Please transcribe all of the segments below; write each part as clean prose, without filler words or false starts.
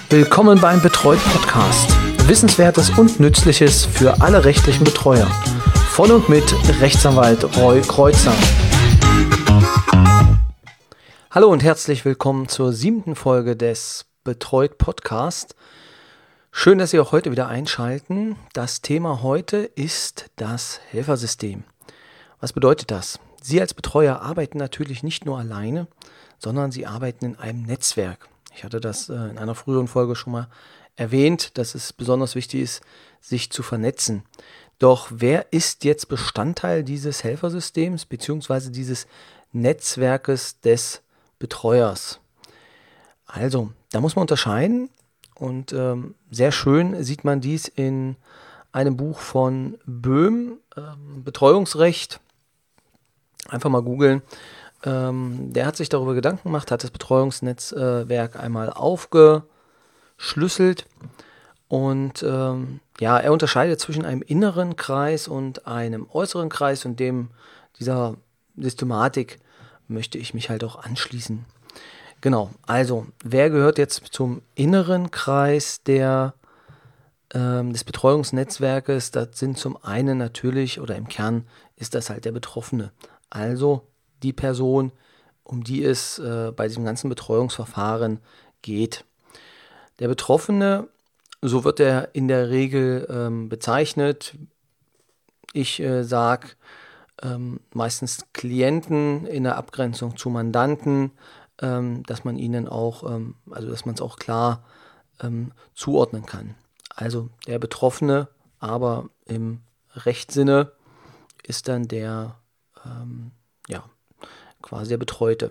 Willkommen beim Betreut Podcast. Wissenswertes und Nützliches für alle rechtlichen Betreuer. Von und mit Rechtsanwalt Roy Kreuzer. Hallo und herzlich willkommen zur 7. Folge des Betreut Podcast. Schön, dass Sie auch heute wieder einschalten. Das Thema heute ist das Helfersystem. Was bedeutet das? Sie als Betreuer arbeiten natürlich nicht nur alleine, sondern Sie arbeiten in einem Netzwerk. Ich hatte das in einer früheren Folge schon mal erwähnt, dass es besonders wichtig ist, sich zu vernetzen. Doch wer ist jetzt Bestandteil dieses Helfersystems bzw. dieses Netzwerkes des Betreuers? Also, da muss man unterscheiden und sehr schön sieht man dies in einem Buch von Böhm, Betreuungsrecht. Einfach mal googeln. Der hat sich darüber Gedanken gemacht, hat das Betreuungsnetzwerk einmal aufgeschlüsselt und er unterscheidet zwischen einem inneren Kreis und einem äußeren Kreis und dieser Systematik möchte ich mich halt auch anschließen. Genau, also wer gehört jetzt zum inneren Kreis des Betreuungsnetzwerkes? Das sind zum einen natürlich, oder im Kern ist das halt der Betroffene. Also die Person, um die es bei diesem ganzen Betreuungsverfahren geht. Der Betroffene, so wird er in der Regel bezeichnet. Ich sage meistens Klienten in der Abgrenzung zu Mandanten, dass man ihnen auch, dass man es auch klar zuordnen kann. Also der Betroffene, aber im Rechtssinne ist dann der quasi der Betreute.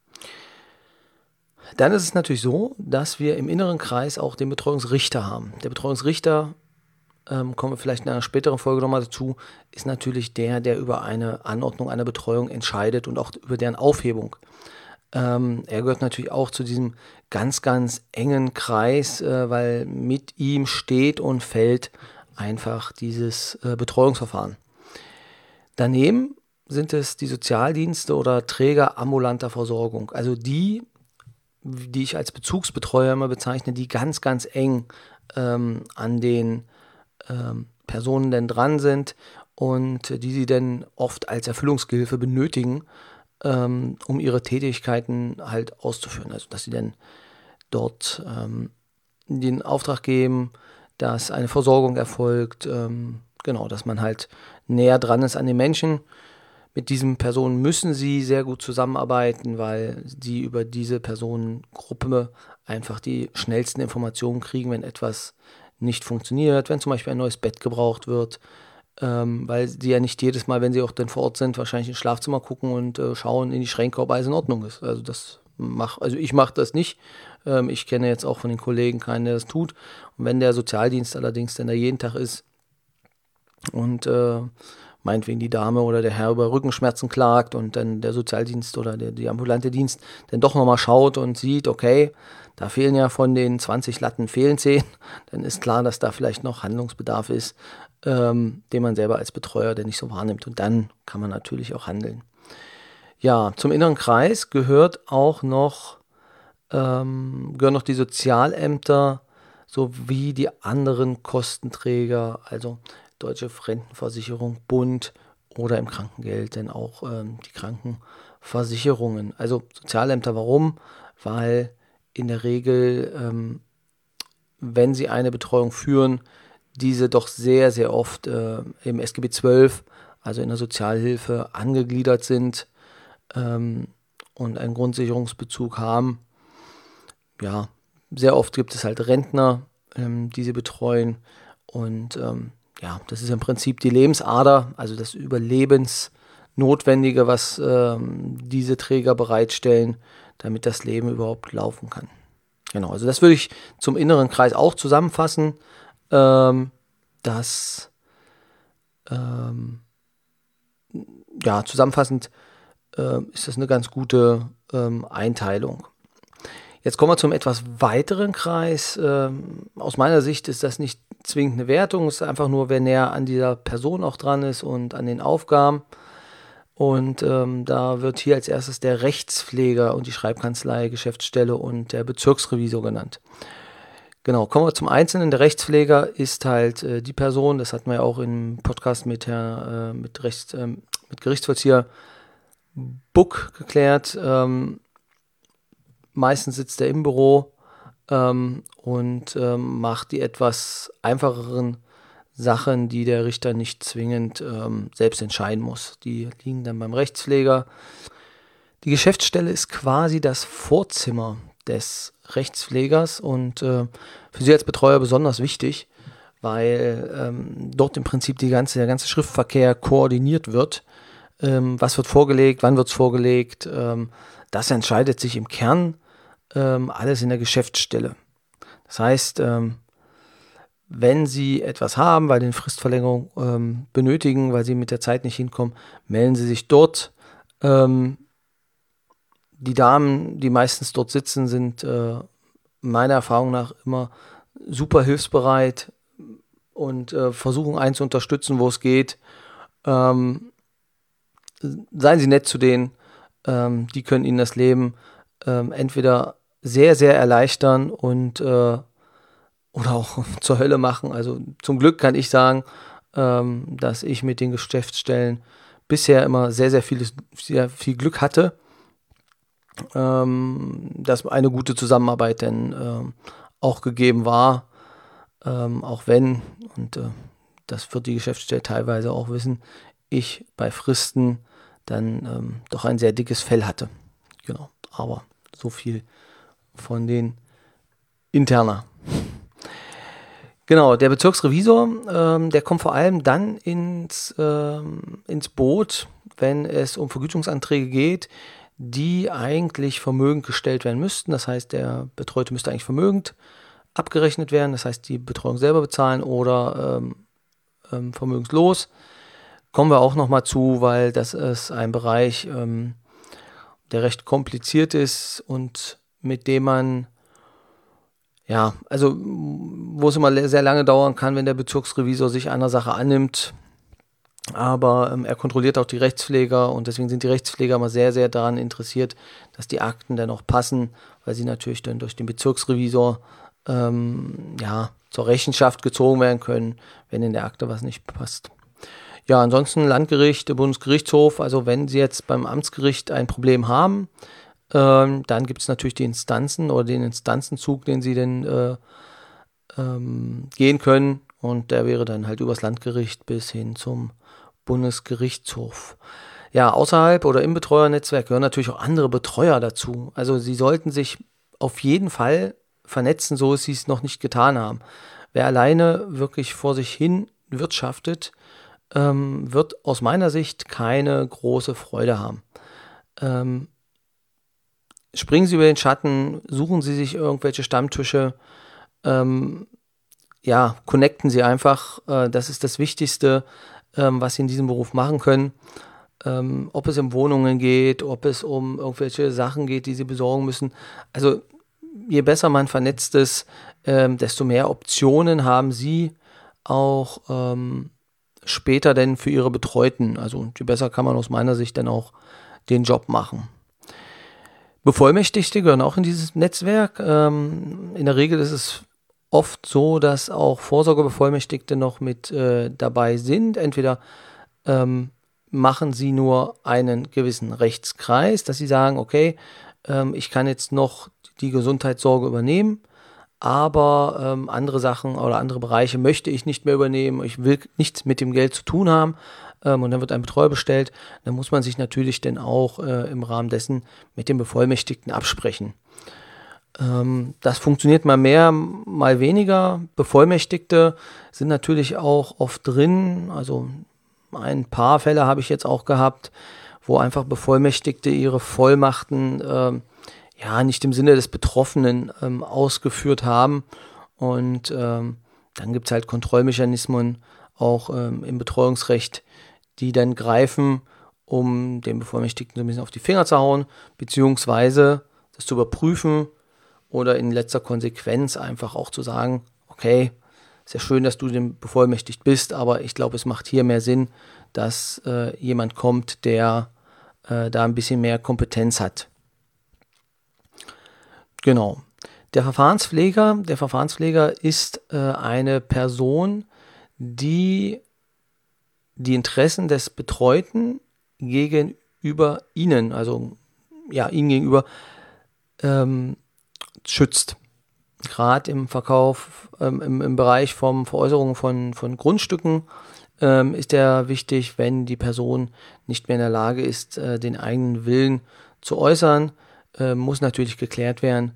Dann ist es natürlich so, dass wir im inneren Kreis auch den Betreuungsrichter haben. Der Betreuungsrichter, kommen wir vielleicht in einer späteren Folge nochmal dazu, ist natürlich der über eine Anordnung einer Betreuung entscheidet und auch über deren Aufhebung. Er gehört natürlich auch zu diesem ganz, ganz engen Kreis, weil mit ihm steht und fällt einfach dieses Betreuungsverfahren. Daneben sind es die Sozialdienste oder Träger ambulanter Versorgung, also die ich als Bezugsbetreuer immer bezeichne, die ganz, ganz eng an den Personen denn dran sind und die sie dann oft als Erfüllungsgehilfe benötigen, um ihre Tätigkeiten halt auszuführen. Also dass sie dann dort den Auftrag geben, dass eine Versorgung erfolgt, dass man halt näher dran ist an den Menschen. Mit diesen Personen müssen sie sehr gut zusammenarbeiten, weil sie über diese Personengruppe einfach die schnellsten Informationen kriegen, wenn etwas nicht funktioniert, wenn zum Beispiel ein neues Bett gebraucht wird, weil sie ja nicht jedes Mal, wenn sie auch dann vor Ort sind, wahrscheinlich ins Schlafzimmer gucken und schauen in die Schränke, ob alles in Ordnung ist. Also ich mache das nicht. Ich kenne jetzt auch von den Kollegen keinen, der das tut. Und wenn der Sozialdienst allerdings dann da jeden Tag ist und meinetwegen die Dame oder der Herr über Rückenschmerzen klagt und dann der Sozialdienst oder der ambulante Dienst dann doch nochmal schaut und sieht, okay, da fehlen ja von den 20 Latten fehlen 10, dann ist klar, dass da vielleicht noch Handlungsbedarf ist, den man selber als Betreuer dann nicht so wahrnimmt. Und dann kann man natürlich auch handeln. Ja, zum inneren Kreis gehören noch die Sozialämter sowie die anderen Kostenträger, also Deutsche Rentenversicherung, Bund oder im Krankengeld dann auch die Krankenversicherungen. Also Sozialämter, warum? Weil in der Regel, wenn sie eine Betreuung führen, diese doch sehr, sehr oft im SGB XII, also in der Sozialhilfe, angegliedert sind und einen Grundsicherungsbezug haben. Ja, sehr oft gibt es halt Rentner, die sie betreuen und das ist im Prinzip die Lebensader, also das Überlebensnotwendige, was diese Träger bereitstellen, damit das Leben überhaupt laufen kann. Genau, also das würde ich zum inneren Kreis auch zusammenfassen. Zusammenfassend ist das eine ganz gute Einteilung. Jetzt kommen wir zum etwas weiteren Kreis. Aus meiner Sicht ist das nicht zwingend eine Wertung, es ist einfach nur, wer näher an dieser Person auch dran ist und an den Aufgaben. Und da wird hier als erstes der Rechtspfleger und die Schreibkanzlei, Geschäftsstelle und der Bezirksrevisor genannt. Genau, kommen wir zum Einzelnen. Der Rechtspfleger ist halt die Person, das hatten wir ja auch im Podcast mit Gerichtsvollzieher Buck geklärt. Meistens sitzt er im Büro und macht die etwas einfacheren Sachen, die der Richter nicht zwingend selbst entscheiden muss. Die liegen dann beim Rechtspfleger. Die Geschäftsstelle ist quasi das Vorzimmer des Rechtspflegers und für Sie als Betreuer besonders wichtig, weil dort im Prinzip der ganze Schriftverkehr koordiniert wird. Was wird vorgelegt, wann wird es vorgelegt, das entscheidet sich im Kern alles in der Geschäftsstelle. Das heißt, wenn Sie etwas haben, weil Sie eine Fristverlängerung benötigen, weil Sie mit der Zeit nicht hinkommen, melden Sie sich dort. Die Damen, die meistens dort sitzen, sind meiner Erfahrung nach immer super hilfsbereit und versuchen einen zu unterstützen, wo es geht. Seien Sie nett zu denen, die können Ihnen das Leben entweder sehr, sehr erleichtern und oder auch zur Hölle machen. Also zum Glück kann ich sagen, dass ich mit den Geschäftsstellen bisher immer sehr, sehr viel Glück hatte, dass eine gute Zusammenarbeit denn auch gegeben war, auch wenn, und das wird die Geschäftsstelle teilweise auch wissen, ich bei Fristen dann doch ein sehr dickes Fell hatte. Genau, aber so viel von den Interna. Genau, der Bezirksrevisor, der kommt vor allem dann ins Boot, wenn es um Vergütungsanträge geht, die eigentlich vermögend gestellt werden müssten. Das heißt, der Betreute müsste eigentlich vermögend abgerechnet werden, das heißt, die Betreuung selber bezahlen oder vermögenslos. Kommen wir auch nochmal zu, weil das ist ein Bereich, der recht kompliziert ist und mit dem man, ja, also wo es immer sehr lange dauern kann, wenn der Bezirksrevisor sich einer Sache annimmt. Aber er kontrolliert auch die Rechtspfleger und deswegen sind die Rechtspfleger immer sehr, sehr daran interessiert, dass die Akten dann auch passen, weil sie natürlich dann durch den Bezirksrevisor zur Rechenschaft gezogen werden können, wenn in der Akte was nicht passt. Ja, ansonsten Landgericht, Bundesgerichtshof, also wenn Sie jetzt beim Amtsgericht ein Problem haben, dann gibt es natürlich die Instanzen oder den Instanzenzug, den Sie denn gehen können und der wäre dann halt übers Landgericht bis hin zum Bundesgerichtshof. Ja, außerhalb oder im Betreuernetzwerk gehören natürlich auch andere Betreuer dazu. Also Sie sollten sich auf jeden Fall vernetzen, so es Sie es noch nicht getan haben. Wer alleine wirklich vor sich hin wirtschaftet, wird aus meiner Sicht keine große Freude haben. Springen Sie über den Schatten, suchen Sie sich irgendwelche Stammtische, connecten Sie einfach. Das ist das Wichtigste, was Sie in diesem Beruf machen können. Ob es um Wohnungen geht, ob es um irgendwelche Sachen geht, die Sie besorgen müssen. Also je besser man vernetzt ist, desto mehr Optionen haben Sie auch später denn für Ihre Betreuten. Also je besser kann man aus meiner Sicht dann auch den Job machen. Bevollmächtigte gehören auch in dieses Netzwerk. In der Regel ist es oft so, dass auch Vorsorgebevollmächtigte noch mit dabei sind. Entweder machen sie nur einen gewissen Rechtskreis, dass sie sagen, okay, ich kann jetzt noch die Gesundheitssorge übernehmen, aber andere Sachen oder andere Bereiche möchte ich nicht mehr übernehmen, ich will nichts mit dem Geld zu tun haben und dann wird ein Betreuer bestellt, dann muss man sich natürlich dann auch im Rahmen dessen mit dem Bevollmächtigten absprechen. Das funktioniert mal mehr, mal weniger. Bevollmächtigte sind natürlich auch oft drin, also ein paar Fälle habe ich jetzt auch gehabt, wo einfach Bevollmächtigte ihre Vollmachten nicht im Sinne des Betroffenen ausgeführt haben. Und dann gibt es halt Kontrollmechanismen auch im Betreuungsrecht, die dann greifen, um dem Bevollmächtigten so ein bisschen auf die Finger zu hauen, beziehungsweise das zu überprüfen oder in letzter Konsequenz einfach auch zu sagen, okay, ist ja schön, dass du dem bevollmächtigt bist, aber ich glaube, es macht hier mehr Sinn, dass jemand kommt, der da ein bisschen mehr Kompetenz hat. Genau. Der Verfahrenspfleger ist eine Person, die die Interessen des Betreuten gegenüber Ihnen, also ja, Ihnen gegenüber schützt. Gerade im Verkauf, im Bereich von Veräußerung von Grundstücken ist ja wichtig, wenn die Person nicht mehr in der Lage ist, den eigenen Willen zu äußern, muss natürlich geklärt werden,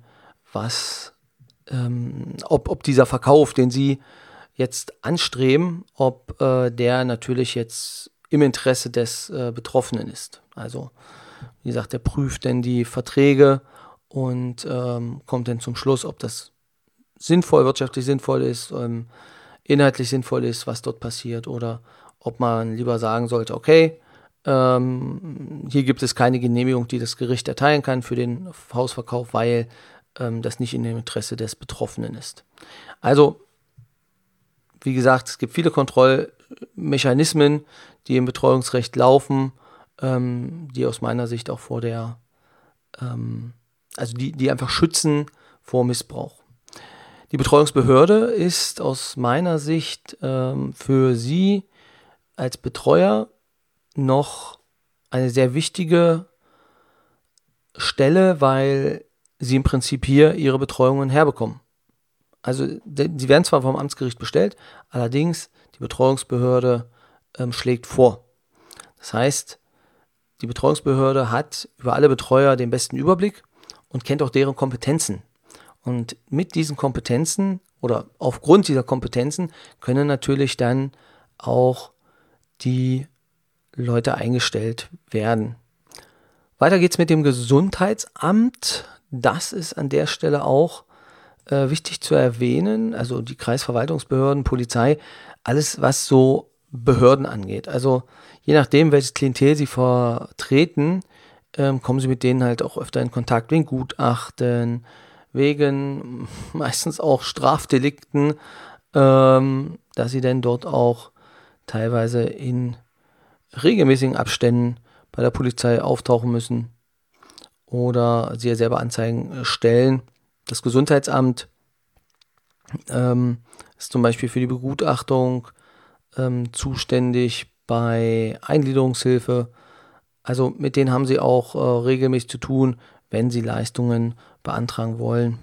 ob dieser Verkauf, den Sie jetzt anstreben, ob der natürlich jetzt im Interesse des Betroffenen ist. Also, wie gesagt, der prüft dann die Verträge und kommt dann zum Schluss, ob das wirtschaftlich sinnvoll ist, inhaltlich sinnvoll ist, was dort passiert, oder ob man lieber sagen sollte, okay, hier gibt es keine Genehmigung, die das Gericht erteilen kann für den Hausverkauf, weil das nicht in dem Interesse des Betroffenen ist. Also, wie gesagt, es gibt viele Kontrollmechanismen, die im Betreuungsrecht laufen, die aus meiner Sicht auch die einfach schützen vor Missbrauch. Die Betreuungsbehörde ist aus meiner Sicht für Sie als Betreuer noch eine sehr wichtige Stelle, weil Sie im Prinzip hier Ihre Betreuungen herbekommen. Also sie werden zwar vom Amtsgericht bestellt, allerdings die Betreuungsbehörde schlägt vor. Das heißt, die Betreuungsbehörde hat über alle Betreuer den besten Überblick und kennt auch deren Kompetenzen. Und mit diesen Kompetenzen oder aufgrund dieser Kompetenzen können natürlich dann auch die Leute eingestellt werden. Weiter geht's mit dem Gesundheitsamt. Das ist an der Stelle auch wichtig zu erwähnen. Also die Kreisverwaltungsbehörden, Polizei, alles was so Behörden angeht. Also je nachdem, welches Klientel sie vertreten, kommen sie mit denen halt auch öfter in Kontakt wegen Gutachten, wegen meistens auch Strafdelikten, dass sie dann dort auch teilweise in regelmäßigen Abständen bei der Polizei auftauchen müssen oder sie ja selber Anzeigen stellen. Das Gesundheitsamt ist zum Beispiel für die Begutachtung zuständig bei Eingliederungshilfe. Also mit denen haben sie auch regelmäßig zu tun, wenn sie Leistungen beantragen wollen.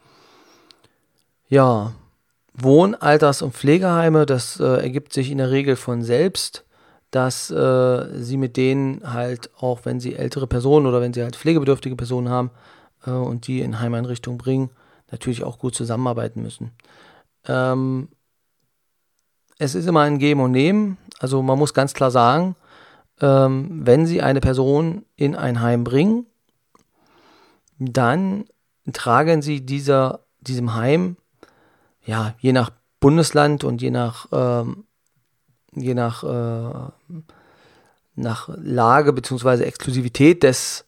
Ja, Wohn-, Alters- und Pflegeheime, das ergibt sich in der Regel von selbst, dass sie mit denen halt auch, wenn sie ältere Personen oder wenn sie halt pflegebedürftige Personen haben und die in Heimeinrichtungen bringen, natürlich auch gut zusammenarbeiten müssen. Es ist immer ein Geben und Nehmen. Also man muss ganz klar sagen, wenn Sie eine Person in ein Heim bringen, dann tragen Sie diesem Heim, ja, je nach Bundesland und je nach Lage bzw. Exklusivität des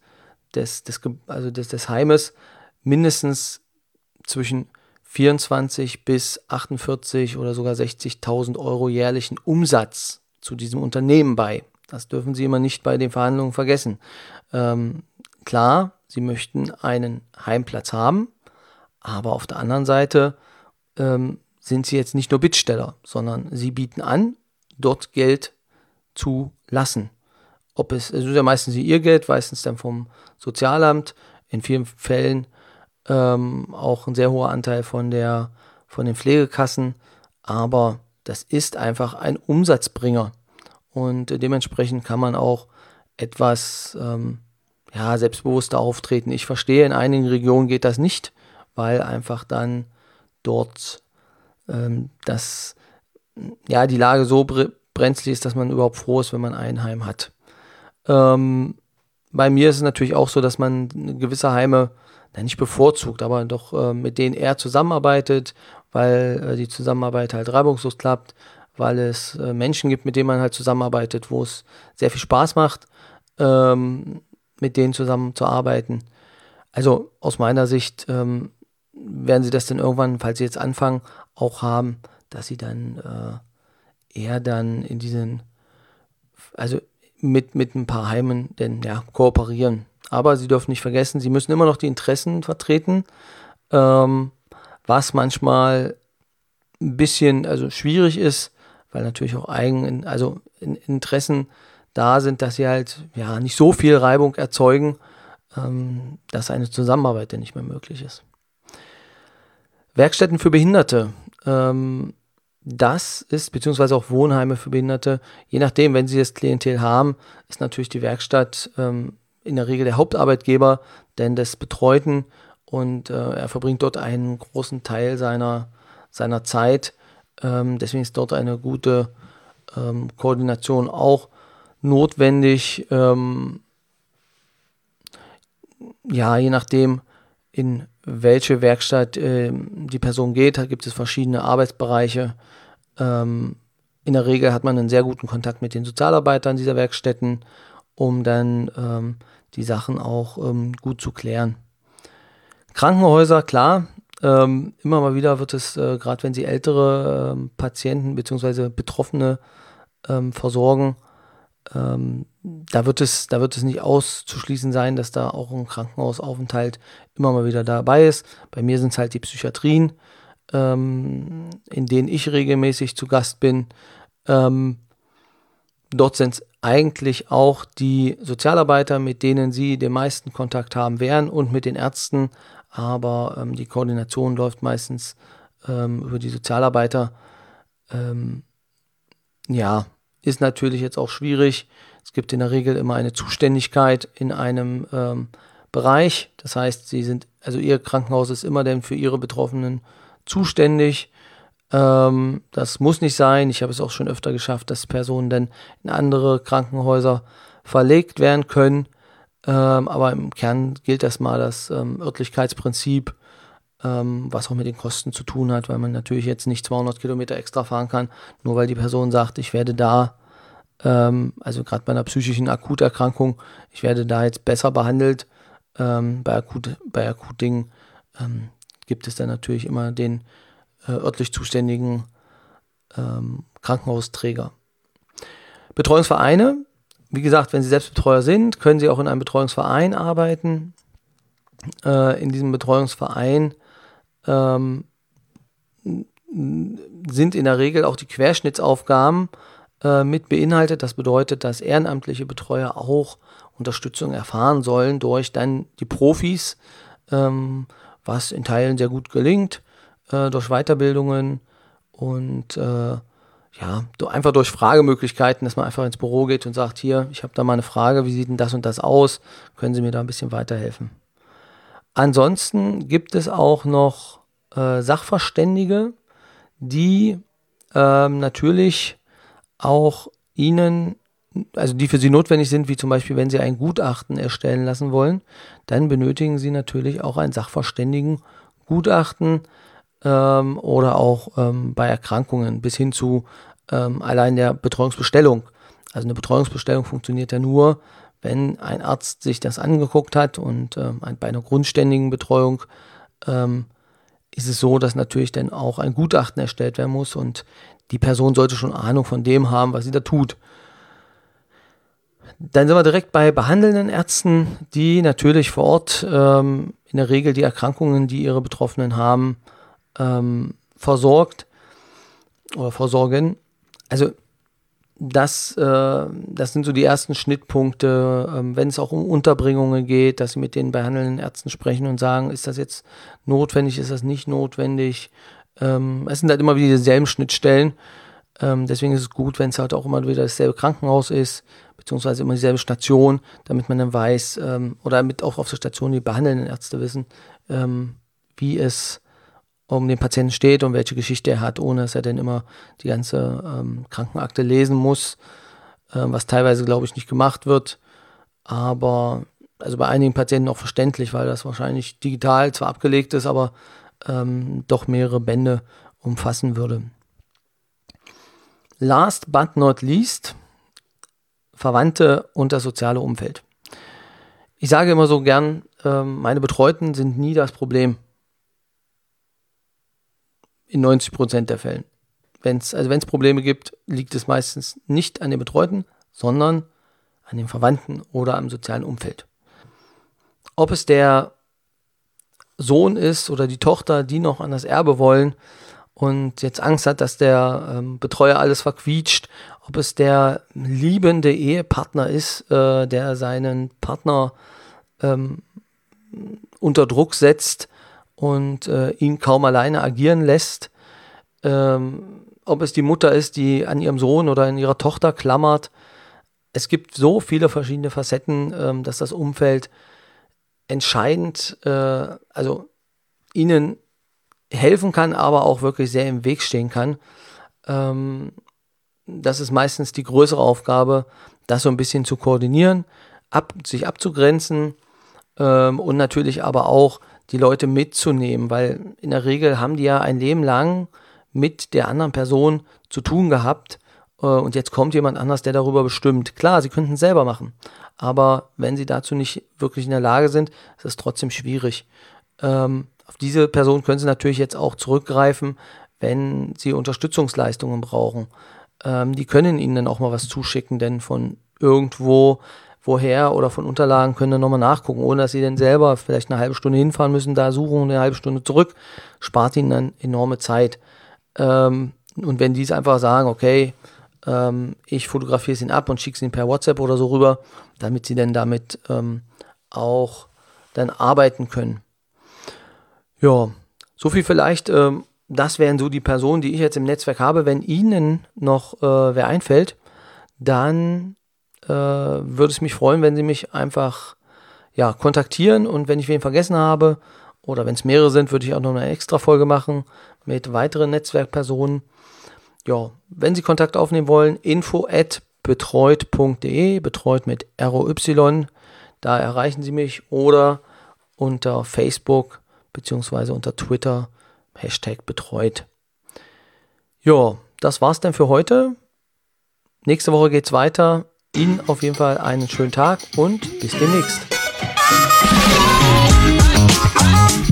Heimes mindestens zwischen 24 bis 48 oder sogar 60.000 Euro jährlichen Umsatz zu diesem Unternehmen bei. Das dürfen Sie immer nicht bei den Verhandlungen vergessen. Klar, Sie möchten einen Heimplatz haben, aber auf der anderen Seite sind Sie jetzt nicht nur Bittsteller, sondern Sie bieten an, dort Geld zu lassen. Es ist ja meistens Ihr Geld, meistens dann vom Sozialamt, in vielen Fällen auch ein sehr hoher Anteil von den Pflegekassen, aber das ist einfach ein Umsatzbringer und dementsprechend kann man auch etwas selbstbewusster auftreten. Ich verstehe, in einigen Regionen geht das nicht, weil einfach dann dort die Lage so brenzlig ist, dass man überhaupt froh ist, wenn man ein Heim hat. Bei mir ist es natürlich auch so, dass man gewisse Heime nicht bevorzugt, aber doch mit denen eher zusammenarbeitet, weil die Zusammenarbeit halt reibungslos klappt, weil es Menschen gibt, mit denen man halt zusammenarbeitet, wo es sehr viel Spaß macht, mit denen zusammenzuarbeiten. Also aus meiner Sicht werden sie das dann irgendwann, falls sie jetzt anfangen, auch haben, dass sie dann eher dann in diesen, also mit ein paar Heimen denn kooperieren. Aber Sie dürfen nicht vergessen, Sie müssen immer noch die Interessen vertreten was manchmal ein bisschen schwierig ist, weil natürlich auch Interessen da sind, dass sie halt nicht so viel Reibung erzeugen, dass eine Zusammenarbeit dann nicht mehr möglich ist. Werkstätten für Behinderte. Das ist, beziehungsweise auch Wohnheime für Behinderte, je nachdem, wenn sie das Klientel haben, ist natürlich die Werkstatt in der Regel der Hauptarbeitgeber, denn des Betreuten, und er verbringt dort einen großen Teil seiner Zeit. Deswegen ist dort eine gute Koordination auch notwendig. Je nachdem, in welche Werkstatt die Person geht, da gibt es verschiedene Arbeitsbereiche. In der Regel hat man einen sehr guten Kontakt mit den Sozialarbeitern dieser Werkstätten, um dann die Sachen auch gut zu klären. Krankenhäuser, klar, immer mal wieder wird es, gerade wenn sie ältere Patienten bzw. Betroffene versorgen, da wird es nicht auszuschließen sein, dass da auch ein Krankenhausaufenthalt immer mal wieder dabei ist. Bei mir sind es halt die Psychiatrien, in denen ich regelmäßig zu Gast bin. Dort sind es eigentlich auch die Sozialarbeiter, mit denen sie den meisten Kontakt haben werden, und mit den Ärzten, aber die Koordination läuft meistens über die Sozialarbeiter. Ist natürlich jetzt auch schwierig. Es gibt in der Regel immer eine Zuständigkeit in einem Bereich. Das heißt, ihr Krankenhaus ist immer denn für ihre Betroffenen zuständig. Das muss nicht sein. Ich habe es auch schon öfter geschafft, dass Personen dann in andere Krankenhäuser verlegt werden können. Aber im Kern gilt erstmal das Örtlichkeitsprinzip, was auch mit den Kosten zu tun hat, weil man natürlich jetzt nicht 200 Kilometer extra fahren kann, nur weil die Person sagt, ich werde da, gerade bei einer psychischen Akuterkrankung, ich werde da jetzt besser behandelt. Bei Akutdingen gibt es dann natürlich immer den örtlich zuständigen Krankenhausträger. Betreuungsvereine, wie gesagt, wenn Sie Selbstbetreuer sind, können Sie auch in einem Betreuungsverein arbeiten. In diesem Betreuungsverein sind in der Regel auch die Querschnittsaufgaben mit beinhaltet. Das bedeutet, dass ehrenamtliche Betreuer auch Unterstützung erfahren sollen durch dann die Profis, was in Teilen sehr gut gelingt, durch Weiterbildungen und einfach durch Fragemöglichkeiten, dass man einfach ins Büro geht und sagt, hier, ich habe da mal eine Frage, wie sieht denn das und das aus? Können Sie mir da ein bisschen weiterhelfen? Ansonsten gibt es auch noch Sachverständige, die natürlich auch die für Sie notwendig sind, wie zum Beispiel, wenn Sie ein Gutachten erstellen lassen wollen, dann benötigen Sie natürlich auch ein Sachverständigengutachten oder auch bei Erkrankungen bis hin zu allein der Betreuungsbestellung. Also eine Betreuungsbestellung funktioniert ja nur, wenn ein Arzt sich das angeguckt hat, und bei einer grundständigen Betreuung ist es so, dass natürlich dann auch ein Gutachten erstellt werden muss, und die Person sollte schon Ahnung von dem haben, was sie da tut. Dann sind wir direkt bei behandelnden Ärzten, die natürlich vor Ort in der Regel die Erkrankungen, die ihre Betroffenen haben, versorgt oder versorgen. Also das sind so die ersten Schnittpunkte, wenn es auch um Unterbringungen geht, dass sie mit den behandelnden Ärzten sprechen und sagen, ist das jetzt notwendig, ist das nicht notwendig. Es sind halt immer wieder dieselben Schnittstellen. Deswegen ist es gut, wenn es halt auch immer wieder dasselbe Krankenhaus ist, beziehungsweise immer dieselbe Station, damit man dann weiß, oder damit auch auf der Station die behandelnden Ärzte wissen, wie es um den Patienten steht und welche Geschichte er hat, ohne dass er dann immer die ganze Krankenakte lesen muss, was teilweise, glaube ich, nicht gemacht wird. Aber also bei einigen Patienten auch verständlich, weil das wahrscheinlich digital zwar abgelegt ist, aber doch mehrere Bände umfassen würde. Last but not least, Verwandte und das soziale Umfeld. Ich sage immer so gern, meine Betreuten sind nie das Problem. In 90% der Fällen. Wenn es Probleme gibt, liegt es meistens nicht an den Betreuten, sondern an den Verwandten oder am sozialen Umfeld. Ob es der Sohn ist oder die Tochter, die noch an das Erbe wollen und jetzt Angst hat, dass der Betreuer alles verquietscht, ob es der liebende Ehepartner ist, der seinen Partner unter Druck setzt und ihn kaum alleine agieren lässt, ob es die Mutter ist, die an ihrem Sohn oder an ihrer Tochter klammert. Es gibt so viele verschiedene Facetten, dass das Umfeld entscheidend, also ihnen helfen kann, aber auch wirklich sehr im Weg stehen kann. Das ist meistens die größere Aufgabe, das so ein bisschen zu koordinieren, sich abzugrenzen und natürlich aber auch die Leute mitzunehmen, weil in der Regel haben die ja ein Leben lang mit der anderen Person zu tun gehabt und jetzt kommt jemand anders, der darüber bestimmt. Klar, sie könnten es selber machen, aber wenn sie dazu nicht wirklich in der Lage sind, ist es trotzdem schwierig. Auf diese Person können sie natürlich jetzt auch zurückgreifen, wenn sie Unterstützungsleistungen brauchen. Die können ihnen dann auch mal was zuschicken, denn von irgendwo, woher oder von Unterlagen können dann nochmal nachgucken, ohne dass sie dann selber vielleicht eine halbe Stunde hinfahren müssen, da suchen und eine halbe Stunde zurück, spart ihnen dann enorme Zeit. Und wenn die es einfach sagen, okay, ich fotografiere es ihnen ab und schicke es ihnen per WhatsApp oder so rüber, damit sie dann damit auch dann arbeiten können. Ja, so viel vielleicht, das wären so die Personen, die ich jetzt im Netzwerk habe. Wenn Ihnen noch wer einfällt, dann würde es mich freuen, wenn Sie mich einfach kontaktieren und wenn ich wen vergessen habe oder wenn es mehrere sind, würde ich auch noch eine extra Folge machen mit weiteren Netzwerkpersonen. Ja, wenn Sie Kontakt aufnehmen wollen, info@betreut.de, betreut mit ROY, da erreichen Sie mich oder unter Facebook beziehungsweise unter Twitter, #betreut. Ja, das war's dann für heute. Nächste Woche geht's weiter. Ihnen auf jeden Fall einen schönen Tag und bis demnächst.